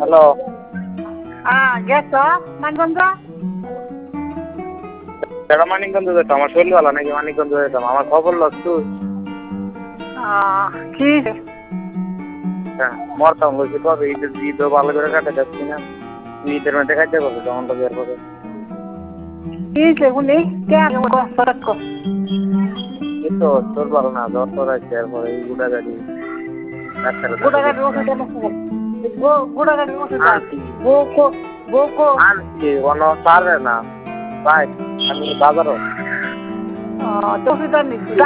Hello. গেছ মানগঞ্জ? এটা মানিকগঞ্জ যেতাম, আমার শরীর ভালো নাকি মানিকগঞ্জ যেতাম, আমার খবর লস তুই। কি হ্যাঁ মরতাম বলছি, তবে ঈদও ভালো করে কাটে যাচ্ছি না, ঈদের মধ্যে কাটতে পারবো তখন তো বের করে। কি সেগুলি কে এই তো তোর ভালো না, জ্বর তোর আছে, এরপরে এই গুড়া গাড়ি ডাক্তারের কাছে গোড়াগাড়ির গেছিলাম। ওষুধ গোড়াগাড়ির ওষুধ আনছি বউকো আনছি কোনো পারে না, তাই আমি বাজারও তো ওষুধ আনিস